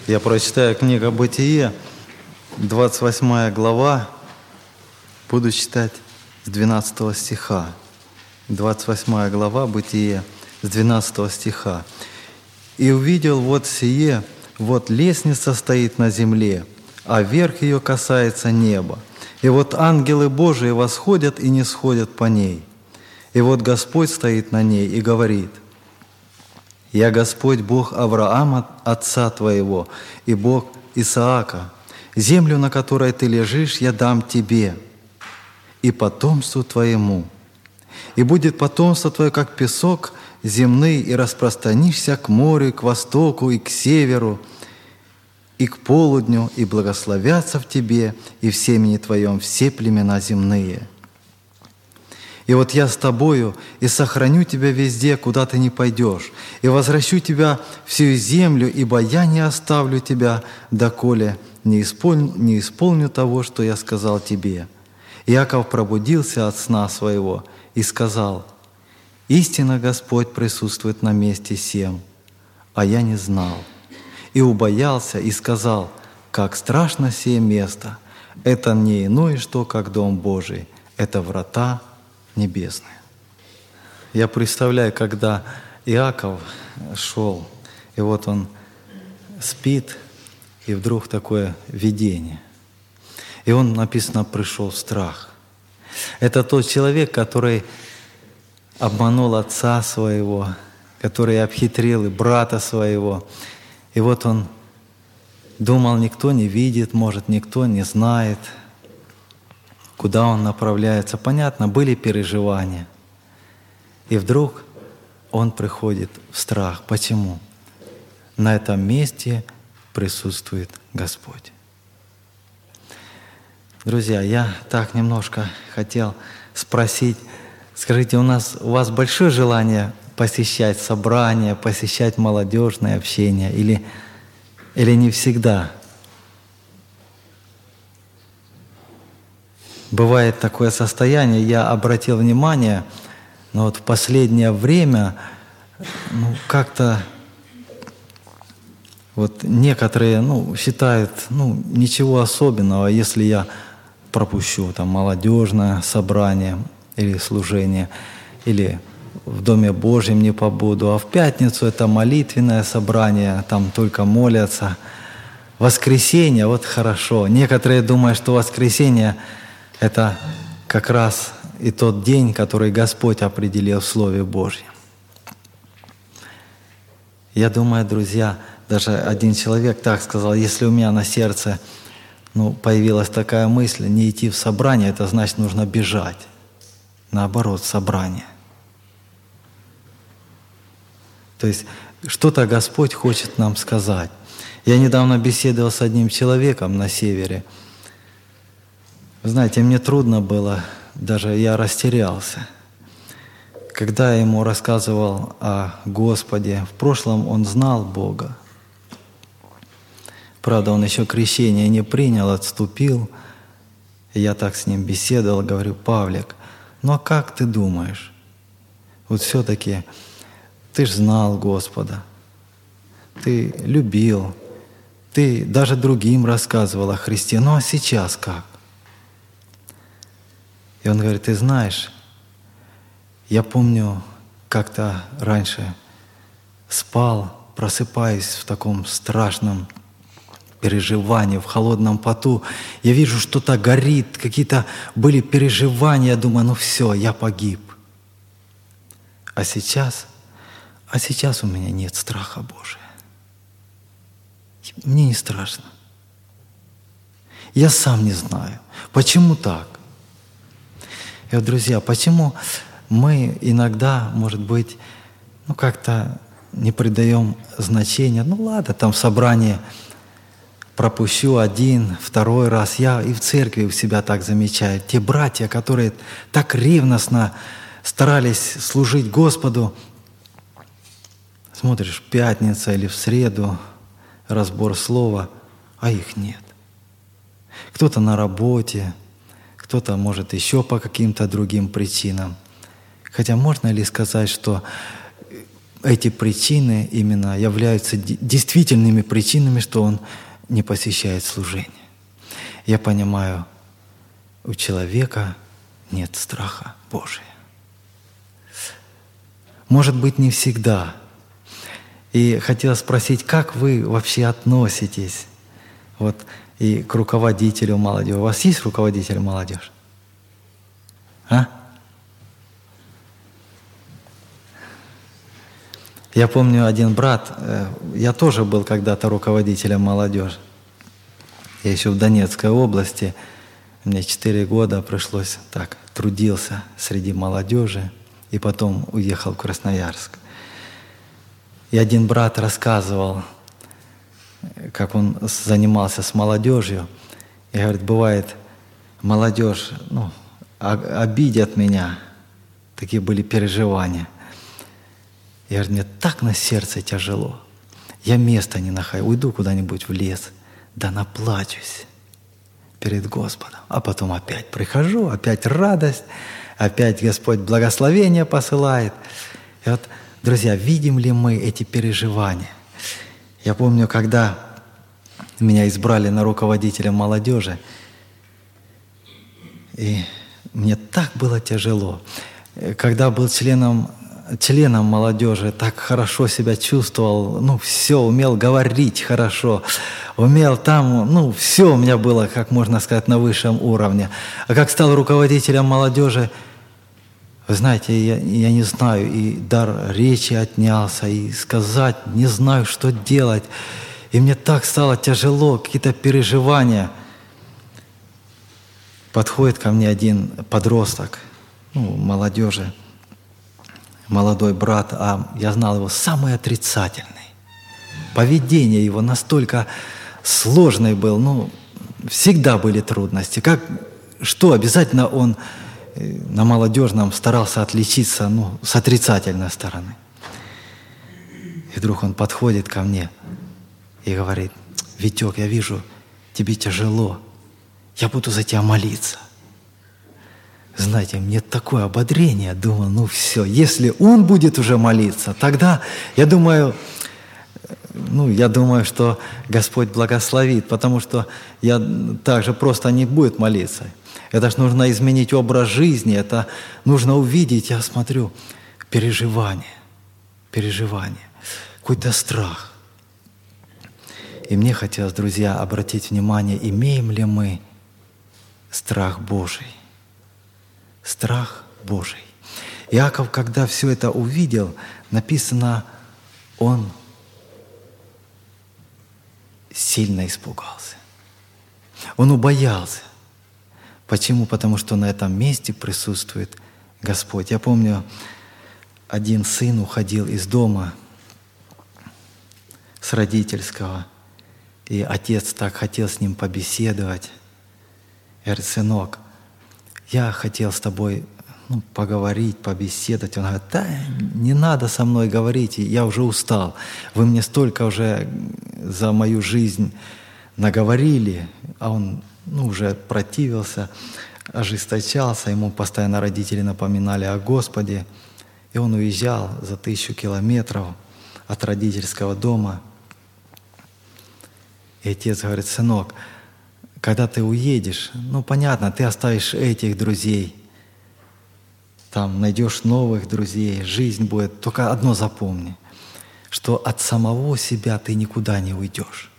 Я прочитаю книгу «Бытие», 28 глава, буду читать с 12 стиха. 28 глава «Бытие», с 12 стиха. «И увидел вот сие, вот лестница стоит на земле, а верх ее касается неба. И вот ангелы Божии восходят и не сходят по ней. И вот Господь стоит на ней и говорит: «Я Господь, Бог Авраама, отца твоего, и Бог Исаака. Землю, на которой ты лежишь, я дам тебе и потомству твоему. И будет потомство твое, как песок земный, и распространишься к морю, к востоку и к северу, и к полудню, и благословятся в тебе и в семени твоем все племена земные. И вот я с тобою, и сохраню тебя везде, куда ты не пойдешь, и возвращу тебя всю землю, ибо я не оставлю тебя, доколе не исполню того, что я сказал тебе». Иаков пробудился от сна своего и сказал: «Истинно Господь присутствует на месте сем, а я не знал. И убоялся и сказал: как страшно сие место! Это не иное что, как дом Божий, это врата небесные». Я представляю, когда Иаков шел, и вот он спит, и вдруг такое видение. И он, написано, пришел в страх. Это тот человек, который обманул отца своего, который обхитрил и брата своего. И вот он думал, никто не видит, может, никто не знает, куда он направляется. Понятно, были переживания. И вдруг он приходит в страх. Почему? На этом месте присутствует Господь. Друзья, я так немножко хотел спросить, скажите, у вас большое желание посещать собрания, посещать молодежное общение или не всегда? Бывает такое состояние, я обратил внимание, но вот в последнее время как-то вот некоторые считают, ничего особенного, если я пропущу там молодежное собрание или служение, или в Доме Божьем не побуду, а в пятницу это молитвенное собрание, там только молятся. Воскресенье, вот хорошо. Некоторые думают, что воскресенье — это как раз и тот день, который Господь определил в Слове Божьем. Я думаю, друзья, даже один человек так сказал: если у меня на сердце появилась такая мысль не идти в собрание, это значит, нужно бежать. Наоборот, собрание. То есть что-то Господь хочет нам сказать. Я недавно беседовал с одним человеком на севере. Вы знаете, мне трудно было, даже я растерялся. Когда я ему рассказывал о Господе, в прошлом он знал Бога. Правда, он еще крещение не принял, отступил. И я так с ним беседовал, говорю: Павлик, а как ты думаешь? Вот все-таки ты ж знал Господа, ты любил, ты даже другим рассказывал о Христе. А сейчас как? И он говорит: ты знаешь, я помню, как-то раньше спал, просыпаясь в таком страшном переживании, в холодном поту. Я вижу, что-то горит, какие-то были переживания. Я думаю, все, я погиб. А сейчас у меня нет страха Божия. Мне не страшно. Я сам не знаю, почему так. И вот, друзья, почему мы иногда, может быть, как-то не придаем значения? Ладно, там в собрании пропущу один, второй раз. Я и в церкви у себя так замечаю. Те братья, которые так ревностно старались служить Господу, смотришь, пятница или в среду разбор слова, а их нет. Кто-то на работе, кто-то, может, еще по каким-то другим причинам. Хотя можно ли сказать, что эти причины именно являются действительными причинами, что он не посещает служение. Я понимаю, у человека нет страха Божия. Может быть, не всегда. И хотел спросить, как вы вообще относитесь вот и к руководителю молодежи? У вас есть руководитель молодежи? А? Я помню, один брат, я тоже был когда-то руководителем молодежи. Я еще в Донецкой области, мне 4 года пришлось так, трудился среди молодежи, и потом уехал в Красноярск. И один брат рассказывал, как он занимался с молодежью, и говорит, бывает, молодежь, обидят меня, такие были переживания. Я говорю, мне так на сердце тяжело. Я места не нахожу, уйду куда-нибудь в лес, да наплачусь перед Господом. А потом опять прихожу, опять радость, опять Господь благословение посылает. И вот, друзья, видим ли мы эти переживания? Я помню, когда меня избрали на руководителя молодежи, и мне так было тяжело. Когда был членом молодежи, так хорошо себя чувствовал, все, умел говорить хорошо, умел там, все у меня было, как можно сказать, на высшем уровне. А как стал руководителем молодежи, вы знаете, я не знаю, и дар речи отнялся, и сказать не знаю, что делать. И мне так стало тяжело, какие-то переживания. Подходит ко мне один подросток, молодежи, молодой брат, а я знал его самый отрицательный. Поведение его настолько сложное было, всегда были трудности. Что обязательно он на молодежном старался отличиться, с отрицательной стороны. И вдруг он подходит ко мне и говорит, Витек, я вижу, тебе тяжело, я буду за тебя молиться. Знаете, мне такое ободрение, думал, все, если он будет уже молиться, тогда, я думаю, что Господь благословит, потому что я также просто не будет молиться. Это ж нужно изменить образ жизни, это нужно увидеть, я смотрю, переживание, какой-то страх. И мне хотелось, друзья, обратить внимание, имеем ли мы страх Божий. Страх Божий. Иаков, когда все это увидел, написано, он сильно испугался. Он убоялся. Почему? Потому что на этом месте присутствует Господь. Я помню, один сын уходил из дома с родительского, и отец так хотел с ним побеседовать. Говорит, сынок, я хотел с тобой поговорить, побеседовать. Он говорит, да, не надо со мной говорить, я уже устал. Вы мне столько уже за мою жизнь наговорили, а он уже противился, ожесточался, ему постоянно родители напоминали о Господе. И он уезжал за 1000 километров от родительского дома. И отец говорит, сынок, когда ты уедешь, понятно, ты оставишь этих друзей, там найдешь новых друзей, жизнь будет. Только одно запомни, что от самого себя ты никуда не уйдешь.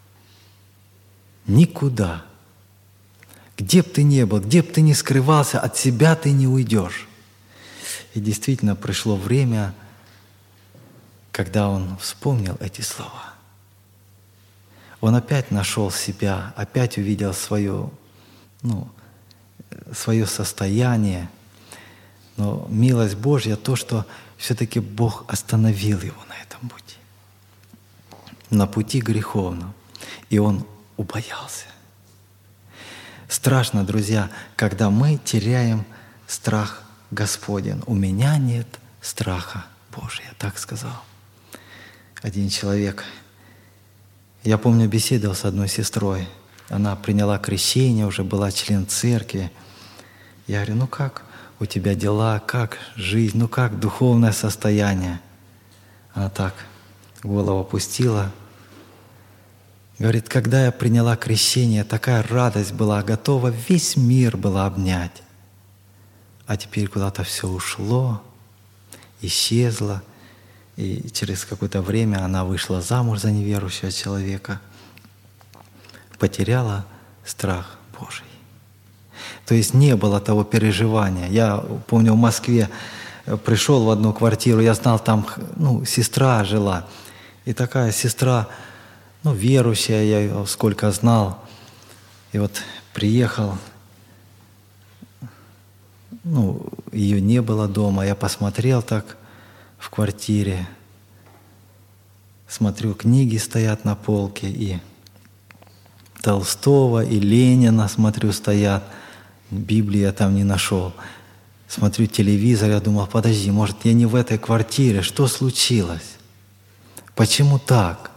Никуда. Где бы ты ни был, где бы ты ни скрывался, от себя ты не уйдешь. И действительно пришло время, когда он вспомнил эти слова. Он опять нашел себя, опять увидел свое состояние. Но милость Божья то, что все-таки Бог остановил его на этом пути. На пути греховном. И он убоялся. Страшно, друзья, когда мы теряем страх Господень. У меня нет страха Божия, так сказал один человек. Я помню, беседовал с одной сестрой. Она приняла крещение, уже была член церкви. Я говорю, как у тебя дела, как жизнь, как духовное состояние? Она так голову опустила. Говорит, когда я приняла крещение, такая радость была, готова весь мир была обнять. А теперь куда-то все ушло, исчезло. И через какое-то время она вышла замуж за неверующего человека, потеряла страх Божий. То есть не было того переживания. Я помню, в Москве пришел в одну квартиру, я знал, там сестра жила. И такая сестра, верующая, я ее сколько знал. И вот приехал, ее не было дома. Я посмотрел так в квартире, смотрю, книги стоят на полке, и Толстого, и Ленина, смотрю, стоят. Библии я там не нашел. Смотрю телевизор, я думал, подожди, может, я не в этой квартире, что случилось? Почему так?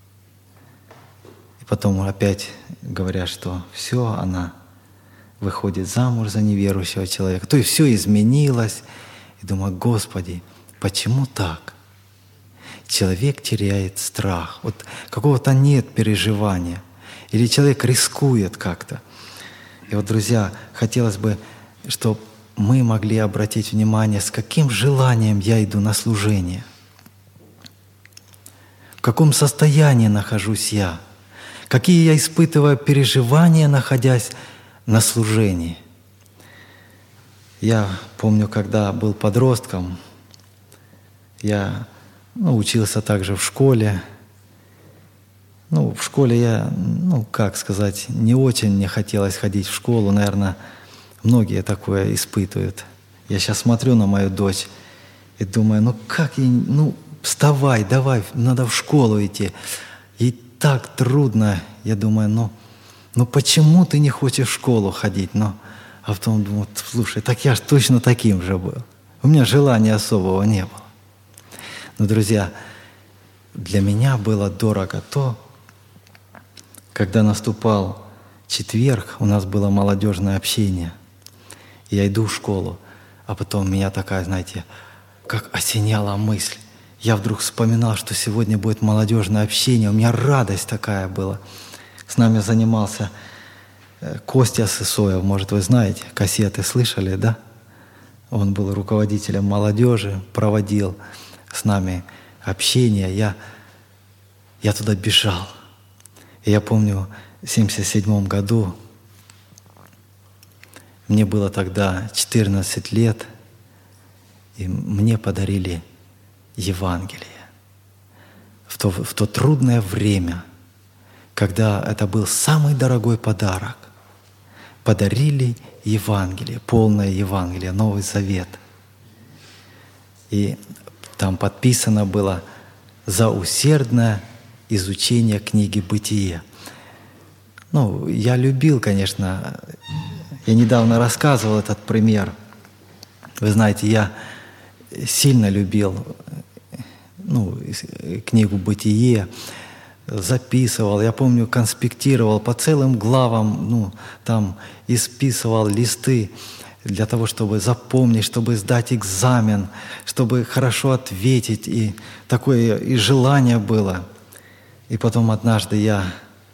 И потом опять говорят, что все, она выходит замуж за неверующего человека. То есть все изменилось. И думаю, Господи, почему так? Человек теряет страх. Вот какого-то нет переживания. Или человек рискует как-то. И вот, друзья, хотелось бы, чтобы мы могли обратить внимание, с каким желанием я иду на служение. В каком состоянии нахожусь я. Какие я испытываю переживания, находясь на служении. Я помню, когда был подростком, я учился также в школе. В школе я, не очень мне хотелось ходить в школу. Наверное, многие такое испытывают. Я сейчас смотрю на мою дочь и думаю, как ей, вставай, давай, надо в школу идти. Ей так трудно. Я думаю, почему ты не хочешь в школу ходить? А потом думаю, слушай, так я ж точно таким же был. У меня желания особого не было. Но, друзья, для меня было дорого то, когда наступал четверг, у нас было молодежное общение. Я иду в школу, а потом меня такая, знаете, как осеняла мысль. Я вдруг вспоминал, что сегодня будет молодежное общение. У меня радость такая была. С нами занимался Костя Сысоев, может, вы знаете, кассеты слышали, да? Он был руководителем молодежи, проводил с нами общение. Я туда бежал. И я помню, в 1977 году, мне было тогда 14 лет, и мне подарили Евангелие. В то трудное время, когда это был самый дорогой подарок, подарили Евангелие, полное Евангелие, Новый Завет. И там подписано было «За усердное изучение книги «Бытие». Я любил, конечно, я недавно рассказывал этот пример. Вы знаете, я сильно любил книгу «Бытие», записывал, я помню, конспектировал по целым главам, там исписывал листы для того, чтобы запомнить, чтобы сдать экзамен, чтобы хорошо ответить. И такое и желание было. И потом однажды я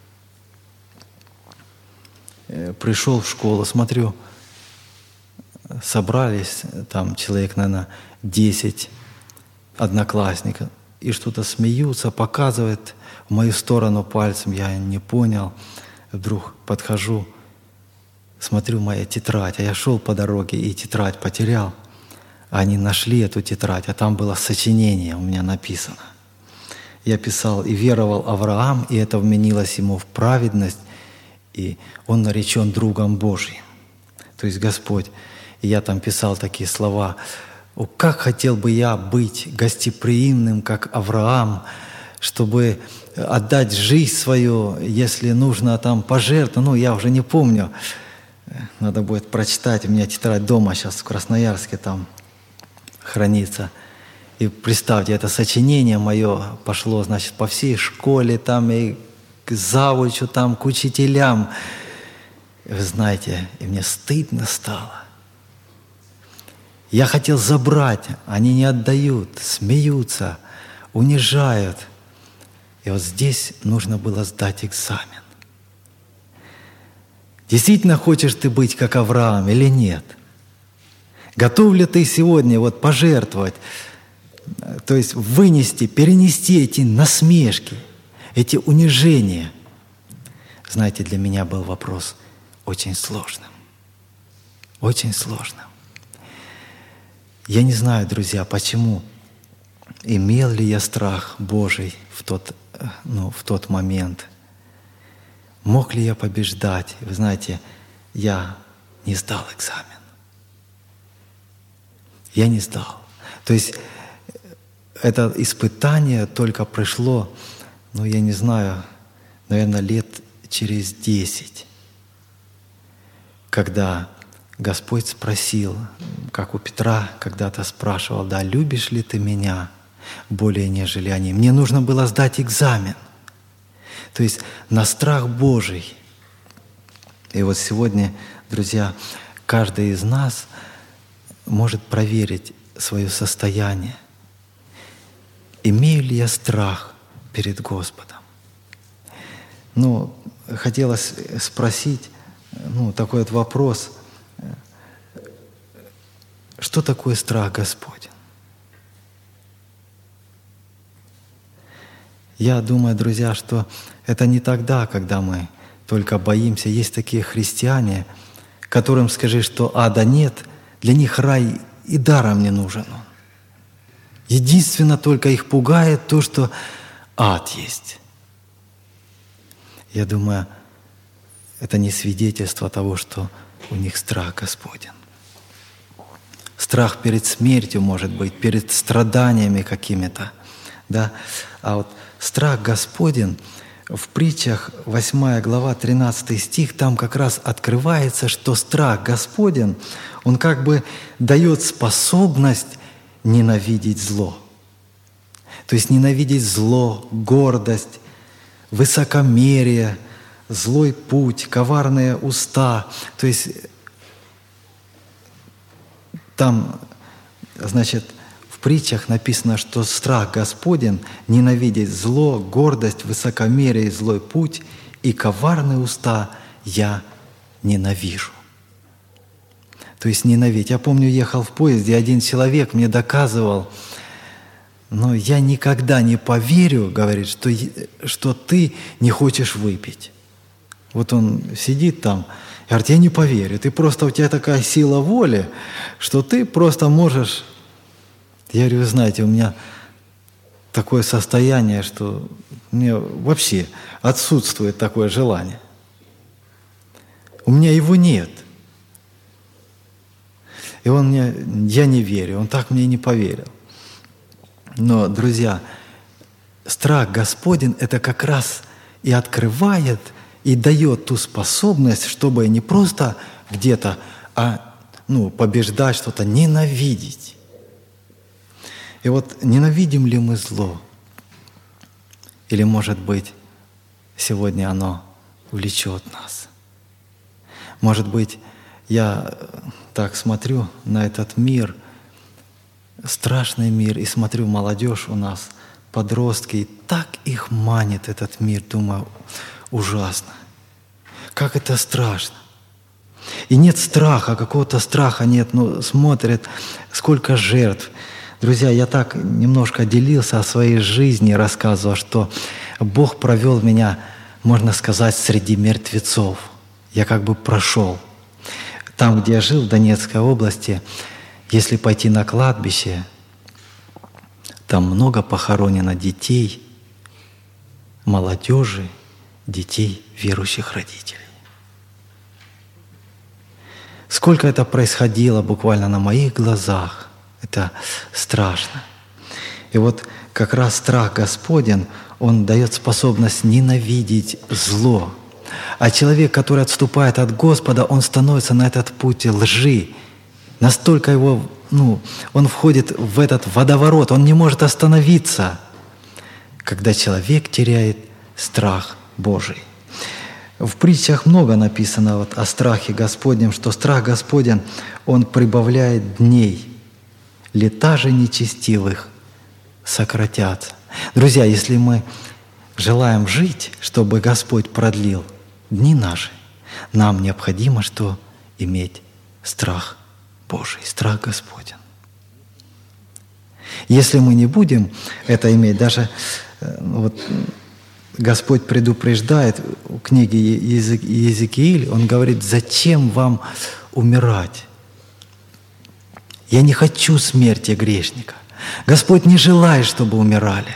пришел в школу, смотрю, собрались там человек, наверное, 10 одноклассников, и что-то смеются, показывают в мою сторону пальцем, я не понял. Вдруг подхожу, смотрю, моя тетрадь, а я шел по дороге и тетрадь потерял. Они нашли эту тетрадь, а там было сочинение у меня написано. Я писал: «И веровал Авраам, и это вменилось ему в праведность, и он наречен другом Божьим». То есть Господь. И я там писал такие слова: «О, как хотел бы я быть гостеприимным, как Авраам, чтобы отдать жизнь свою, если нужно там пожертвовать». Я уже не помню. Надо будет прочитать. У меня тетрадь дома сейчас в Красноярске там хранится. И представьте, это сочинение мое пошло, значит, по всей школе, там и к завучу, там к учителям. Вы знаете, и мне стыдно стало. Я хотел забрать, они не отдают, смеются. унижают. И вот здесь нужно было сдать экзамен. Действительно хочешь ты быть как Авраам или нет? Готов ли ты сегодня вот пожертвовать, то есть вынести, перенести эти насмешки, эти унижения? Знаете, для меня был вопрос очень сложным. Очень сложным. Я не знаю, друзья, почему. Имел ли я страх Божий в тот момент? Мог ли я побеждать? Вы знаете, я не сдал экзамен. Я не сдал. То есть это испытание только пришло, я не знаю, наверное, лет через 10, когда Господь спросил, как у Петра когда-то спрашивал, да, любишь ли ты меня более, нежели они? Мне нужно было сдать экзамен. То есть на страх Божий. И вот сегодня, друзья, каждый из нас может проверить свое состояние. Имею ли я страх перед Господом? Хотелось спросить, такой вот вопрос. Что такое страх Господень? Я думаю, друзья, что это не тогда, когда мы только боимся. Есть такие христиане, которым скажи, что ада нет, для них рай и даром не нужен. Единственно только их пугает то, что ад есть. Я думаю, это не свидетельство того, что у них страх Господень. Страх перед смертью, может быть, перед страданиями какими-то. Да? А вот страх Господень в притчах 8 глава 13 стих, там как раз открывается, что страх Господень, он как бы дает способность ненавидеть зло. То есть ненавидеть зло, гордость, высокомерие, злой путь, коварные уста. То есть там, в притчах написано, что страх Господень ненавидеть зло, гордость, высокомерие, злой путь и коварные уста я ненавижу. То есть ненавидеть. Я помню, ехал в поезде, один человек мне доказывал, но я никогда не поверю, говорит, что ты не хочешь выпить. Вот он сидит там, и говорит, я не поверю, у тебя такая сила воли, что ты просто можешь. Я говорю, вы знаете, у меня такое состояние, что у меня вообще отсутствует такое желание. У меня его нет. И я не верю, он так мне и не поверил. Но, друзья, страх Господень это как раз и открывает, и дает ту способность, чтобы не просто где-то, побеждать что-то, ненавидеть. И вот ненавидим ли мы зло? Или, может быть, сегодня оно влечет нас? Может быть, я так смотрю на этот мир, страшный мир, и смотрю молодежь у нас, подростки, и так их манит этот мир, думаю, ужасно. Как это страшно. И нет страха, какого-то страха нет, смотрят, сколько жертв. Друзья, я так немножко делился о своей жизни, рассказывал, что Бог провел меня, можно сказать, среди мертвецов. Я как бы прошел. Там, где я жил, в Донецкой области, если пойти на кладбище, там много похоронено детей, молодежи, детей верующих родителей. Сколько это происходило буквально на моих глазах, это страшно. И вот как раз страх Господень, он дает способность ненавидеть зло. А человек, который отступает от Господа, он становится на этот путь лжи. Настолько его, он входит в этот водоворот, он не может остановиться, когда человек теряет страх Божий. В притчах много написано о страхе Господнем, что страх Господень, он прибавляет дней, лета же нечестивых сократятся. Друзья, если мы желаем жить, чтобы Господь продлил дни наши, нам необходимо что? Иметь страх Божий, страх Господень. Если мы не будем это иметь, даже вот Господь предупреждает в книге Иезекииль, Он говорит: зачем вам умирать? Я не хочу смерти грешника. Господь не желает, чтобы умирали.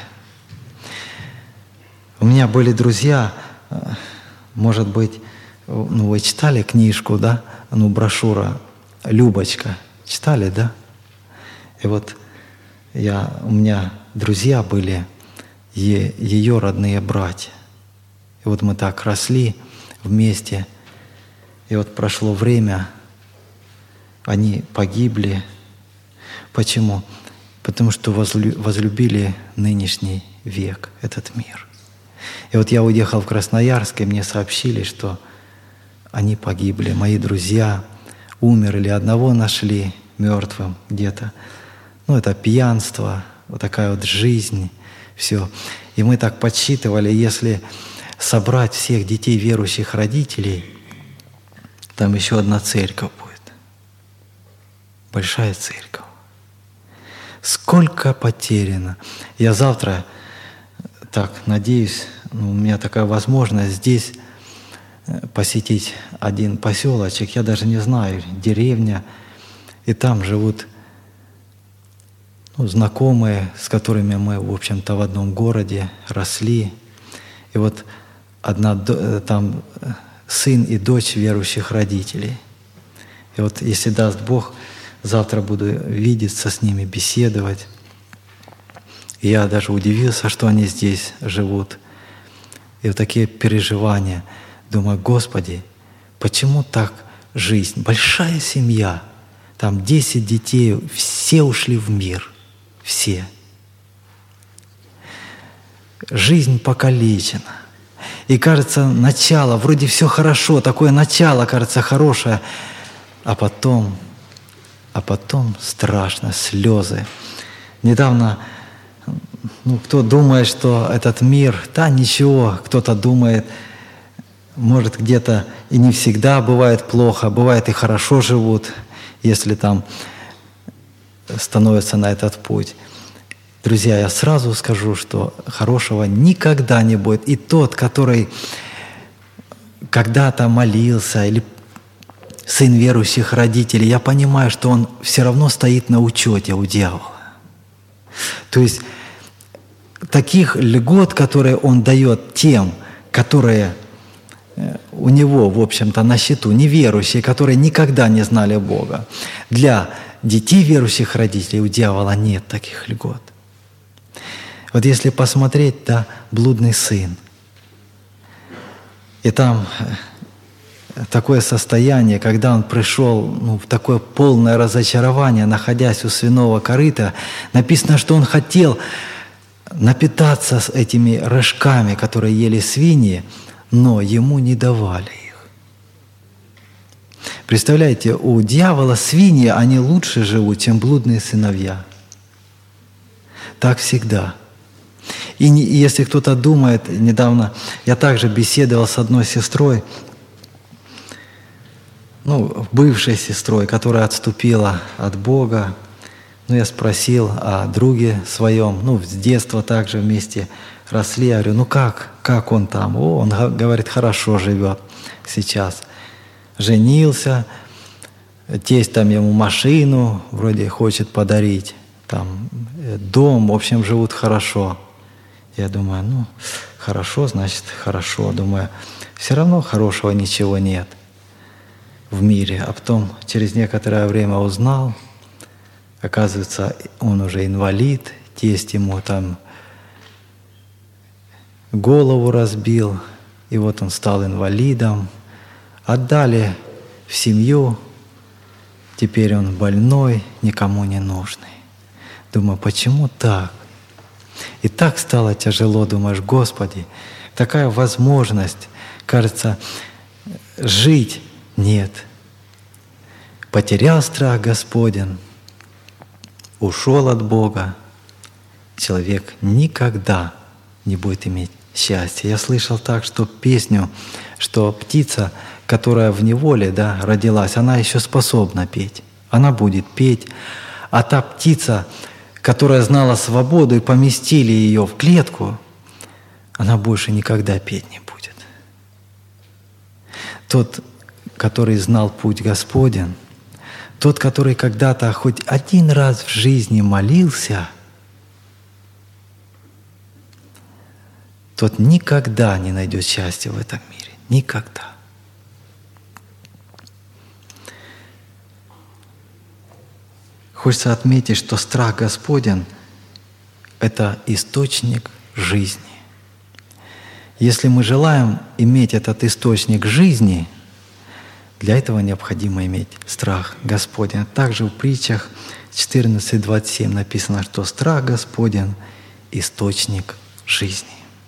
У меня были друзья, может быть, вы читали книжку, да? Брошюра «Любочка». Читали, да? И вот у меня друзья были, ее родные братья. И вот мы так росли вместе. И вот прошло время, они погибли. Почему? Потому что возлюбили нынешний век, этот мир. И вот я уехал в Красноярск, и мне сообщили, что они погибли. Мои друзья умерли, одного нашли мертвым где-то. Это пьянство, вот такая вот жизнь, все. И мы так подсчитывали, если собрать всех детей верующих родителей, там еще одна церковь будет. Большая церковь. Сколько потеряно. Я завтра, так, надеюсь, у меня такая возможность здесь посетить один поселочек, я даже не знаю, деревня, и там живут знакомые, с которыми мы, в общем-то, в одном городе росли. И вот там сын и дочь верующих родителей. И вот если даст Бог, завтра буду видеться с ними, беседовать. И я даже удивился, что они здесь живут. И вот такие переживания. Думаю: Господи, почему так жизнь? Большая семья, там 10 детей, все ушли в мир. Все. Жизнь покалечена. И кажется, начало, вроде все хорошо, такое начало кажется хорошее, а потом страшно, слезы. Недавно, кто думает, что этот мир, да ничего, кто-то думает, может где-то и не всегда бывает плохо, бывает и хорошо живут, если там становятся на этот путь. Друзья, я сразу скажу, что хорошего никогда не будет. И тот, который когда-то молился, или сын верующих родителей, я понимаю, что он все равно стоит на учете у дьявола. То есть таких льгот, которые он дает тем, которые у него, в общем-то, на счету, неверующие, которые никогда не знали Бога, для детей верующих родителей у дьявола нет таких льгот. Вот если посмотреть, да, блудный сын, и там такое состояние, когда он пришел в такое полное разочарование, находясь у свиного корыта, написано, что он хотел напитаться с этими рожками, которые ели свиньи, но ему не давали их. Представляете, у дьявола свиньи, они лучше живут, чем блудные сыновья. Так всегда. И если кто-то думает, недавно я также беседовал с одной сестрой, бывшей сестрой, которая отступила от Бога. Я спросил о друге своем, с детства также вместе росли. Я говорю: как он там? Он говорит, хорошо живет сейчас. Женился, тесть там ему машину вроде хочет подарить, там дом, в общем, живут хорошо. Я думаю, хорошо, значит, хорошо. Думаю, все равно хорошего ничего нет в мире. А потом через некоторое время узнал, оказывается, он уже инвалид, тесть ему там голову разбил, и вот он стал инвалидом. Отдали в семью, теперь он больной, никому не нужный. Думаю, почему так? И так стало тяжело, думаешь, Господи, такая возможность, кажется, жить нет. Потерял страх Господень, ушел от Бога, человек никогда не будет иметь счастья. Я слышал так, что песню, что птица, которая в неволе, да, родилась, она еще способна петь. Она будет петь. А та птица, которая знала свободу и поместили ее в клетку, она больше никогда петь не будет. Тот, который знал путь Господень, тот, который когда-то хоть один раз в жизни молился, тот никогда не найдет счастья в этом мире. Никогда. Хочется отметить, что страх Господень – это источник жизни. Если мы желаем иметь этот источник жизни, для этого необходимо иметь страх Господень. Также в притчах 14:27 написано, что страх Господень – источник жизни.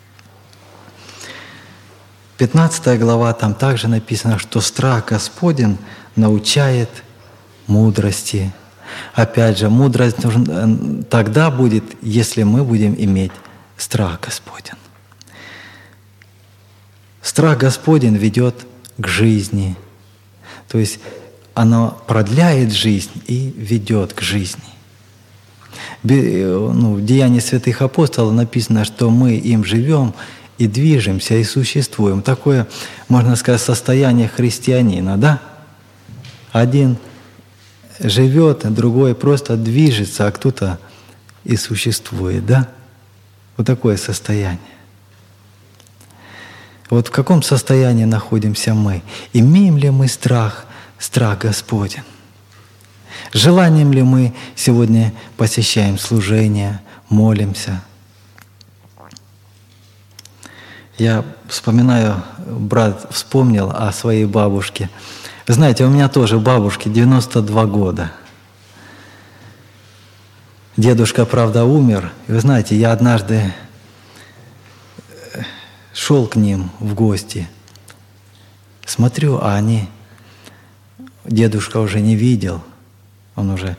15 глава, там также написано, что страх Господень научает мудрости. Опять же, мудрость тогда будет, если мы будем иметь страх Господень. Страх Господень ведет к жизни. То есть оно продляет жизнь и ведет к жизни. В Деянии святых апостолов написано, что мы им живем и движемся, и существуем. Такое, можно сказать, состояние христианина, да? Один живет, другой просто движется, а кто-то и существует, да? Вот такое состояние. Вот в каком состоянии находимся мы? Имеем ли мы страх Господень? Желанием ли мы сегодня посещаем служение, молимся? Я вспоминаю, брат вспомнил о своей бабушке. Знаете, у меня тоже бабушке 92 года. Дедушка, правда, умер. И вы знаете, я однажды шел к ним в гости. Смотрю, а они... Дедушка уже не видел. Он уже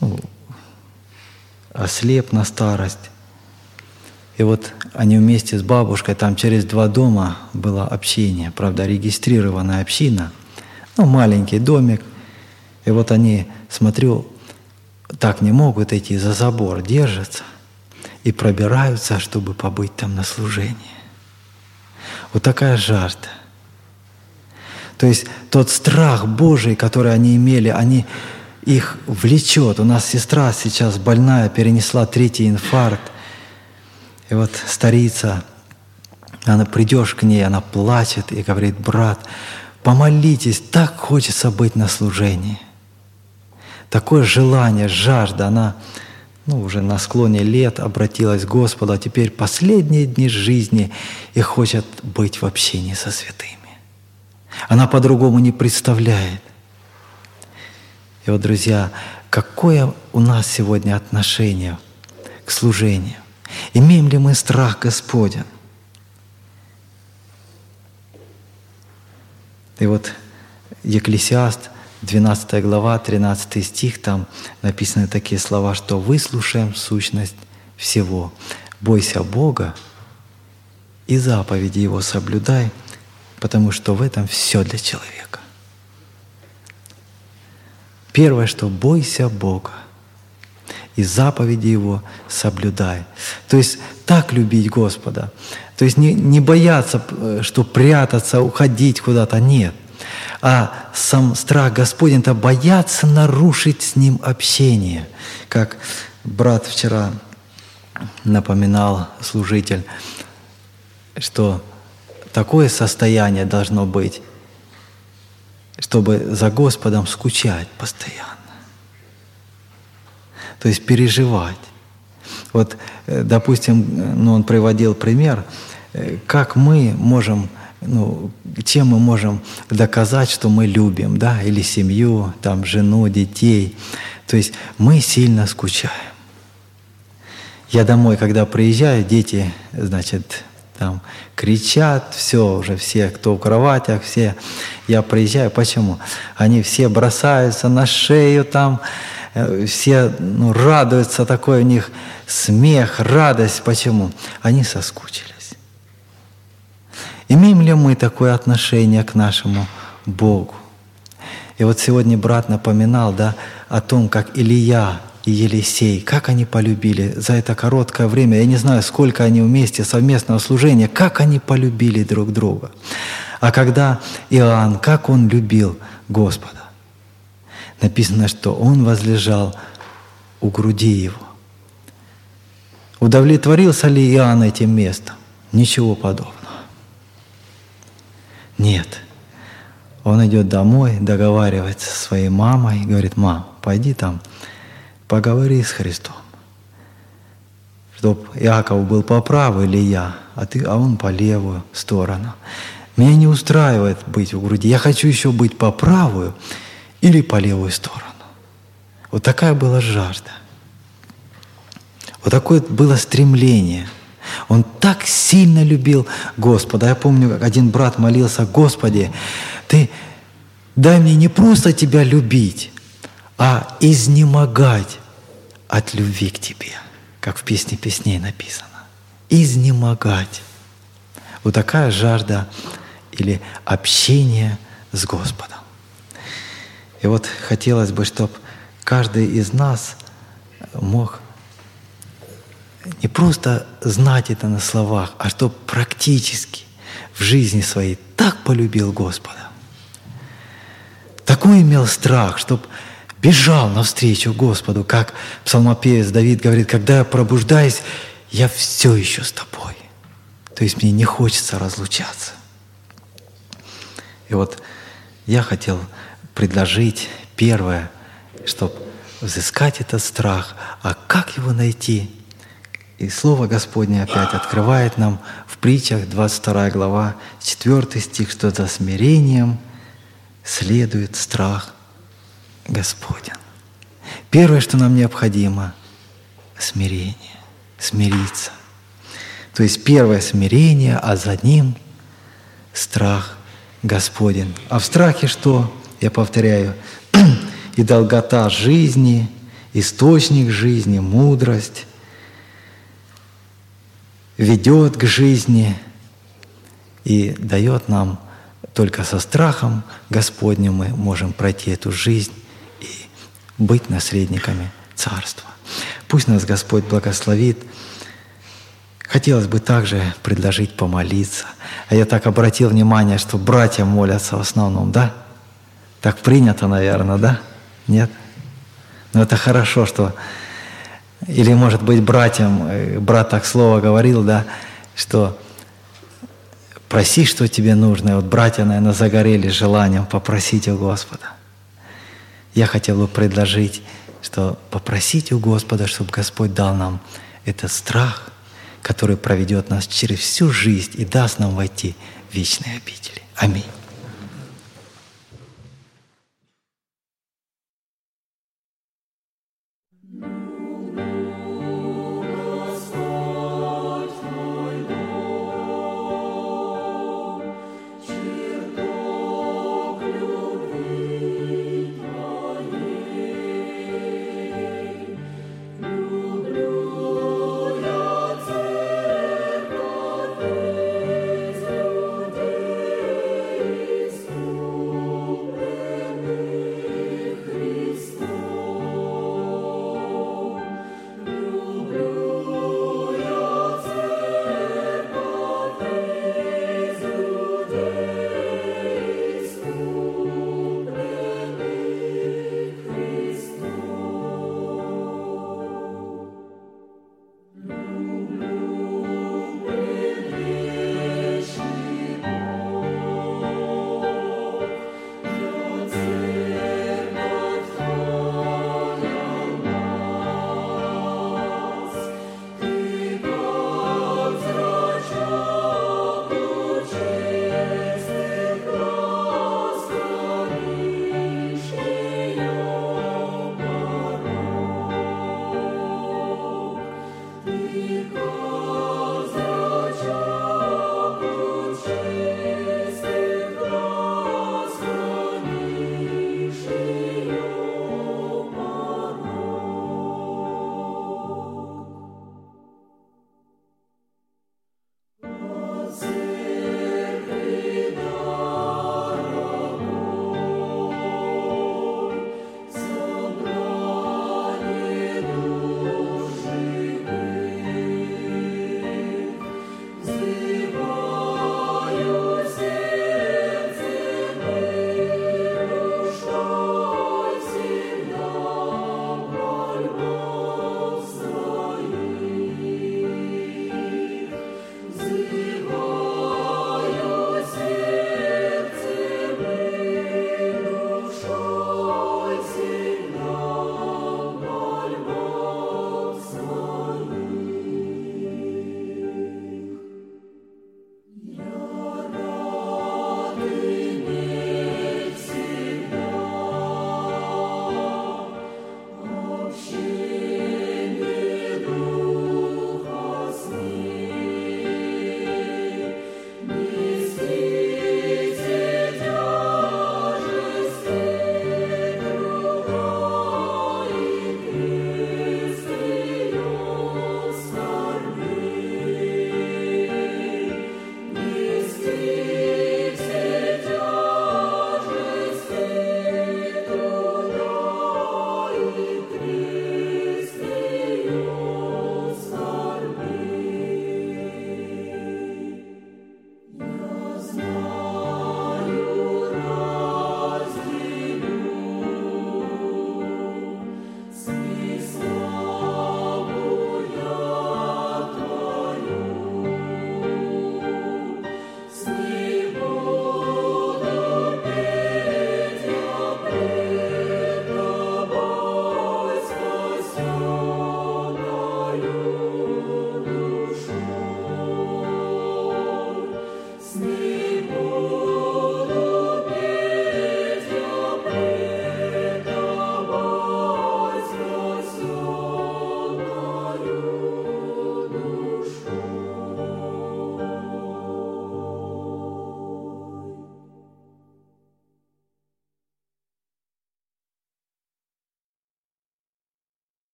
ослеп на старость. И вот они вместе с бабушкой, там через 2 дома было общение, правда, регистрированная община, маленький домик. И вот они, смотрю, так не могут идти, за забор держатся и пробираются, чтобы побыть там на служении. Вот такая жажда. То есть тот страх Божий, который они имели, их влечет. У нас сестра сейчас больная, перенесла 3-й инфаркт. И вот старица, придешь к ней, она плачет и говорит: брат, помолитесь, так хочется быть на служении. Такое желание, жажда, она уже на склоне лет обратилась к Господу, а теперь последние дни жизни и хочет быть в общении со святыми. Она по-другому не представляет. И вот, друзья, какое у нас сегодня отношение к служению? Имеем ли мы страх Господень? И вот Екклесиаст, 12 глава, 13 стих, там написаны такие слова, что «выслушаем сущность всего, бойся Бога и заповеди Его соблюдай, потому что в этом все для человека». Первое, что бойся Бога и заповеди Его соблюдай. То есть так любить Господа. То есть не бояться, что прятаться, уходить куда-то, нет. А сам страх Господень – это бояться нарушить с Ним общение. Как брат вчера напоминал, служитель, что такое состояние должно быть, чтобы за Господом скучать постоянно. То есть переживать. Вот, допустим, он приводил пример, как мы можем, чем мы можем доказать, что мы любим, да, или семью, там, жену, детей. То есть мы сильно скучаем. Я домой, когда приезжаю, дети, там кричат, все, кто в кроватях, все. Я приезжаю, почему? Они все бросаются на шею, там, все радуются, такой у них смех, радость. Почему? Они соскучились. Имеем ли мы такое отношение к нашему Богу? И вот сегодня брат напоминал, да, о том, как Илия и Елисей, как они полюбили за это короткое время. Я не знаю, сколько они вместе совместного служения, как они полюбили друг друга. А когда Иоанн, как он любил Господа? Написано, что он возлежал у груди его. Удовлетворился ли Иоанн этим местом? Ничего подобного. Нет. Он идет домой, договаривается со своей мамой, говорит: мам, пойди там, поговори с Христом, чтоб Иаков был по правую или я, а он по левую сторону. Меня не устраивает быть у груди. Я хочу еще быть по правую или по левую сторону. Вот такая была жажда. Вот такое было стремление. Он так сильно любил Господа. Я помню, как один брат молился: Господи, Ты дай мне не просто Тебя любить, а изнемогать от любви к Тебе, как в Песне песней написано. Изнемогать. Вот такая жажда или общение с Господом. И вот хотелось бы, чтобы каждый из нас мог не просто знать это на словах, а чтобы практически в жизни своей так полюбил Господа. Такой имел страх, чтобы бежал навстречу Господу, как псалмопевец Давид говорит: когда я пробуждаюсь, я все еще с тобой. То есть мне не хочется разлучаться. И вот я хотел предложить первое, чтобы взыскать этот страх. А как его найти? И Слово Господне опять открывает нам в притчах 22 глава, 4 стих, что за смирением следует страх Господень. Первое, что нам необходимо — смирение, смириться. То есть первое — смирение, а за ним страх Господень. А в страхе что? Я повторяю: и долгота жизни, источник жизни, мудрость, ведет к жизни и дает нам, только со страхом Господним мы можем пройти эту жизнь и быть наследниками Царства. Пусть нас Господь благословит. Хотелось бы также предложить помолиться. А я так обратил внимание, что братья молятся в основном, да? Так принято, наверное, да? Нет? Но это хорошо, что... Или, может быть, братьям, брат так слово говорил, да, что проси, что тебе нужно. И вот братья, наверное, загорели желанием попросить у Господа. Я хотел бы предложить, что попросить у Господа, чтобы Господь дал нам этот страх, который проведет нас через всю жизнь и даст нам войти в вечные обители. Аминь.